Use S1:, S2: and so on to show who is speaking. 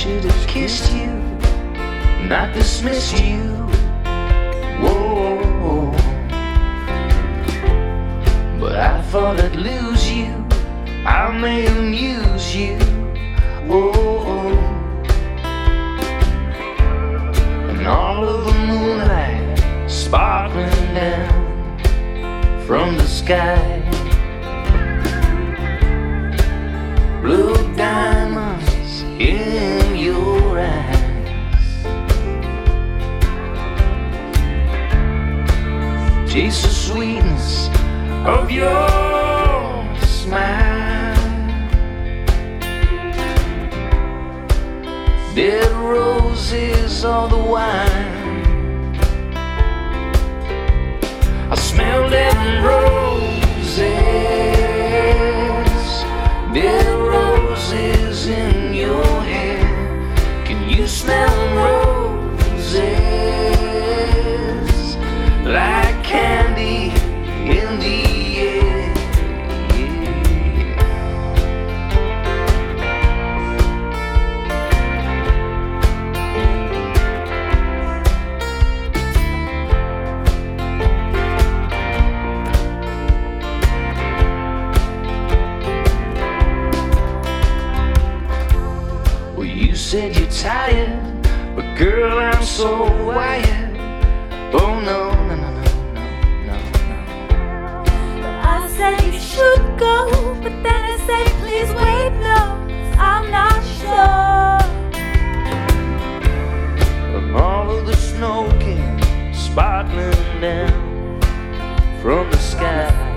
S1: should have kissed you, not dismissed you. Whoa, but I thought I'd lose you, I may amuse you. Whoa, and all of the moonlight sparkling down from the sky. Blue diamonds in your eyes, taste the sweetness of your smile. Dead roses are the wine. I smell dead roses, dead roses in your hair. Can you smell roses like candy in the air? Well, you said you're tired, but girl, I'm so wired. Oh no, no, no, no, no, no.
S2: I said you should go, but then I said please wait, no, I'm not sure.
S1: And all of the snow came sparkling down from the sky.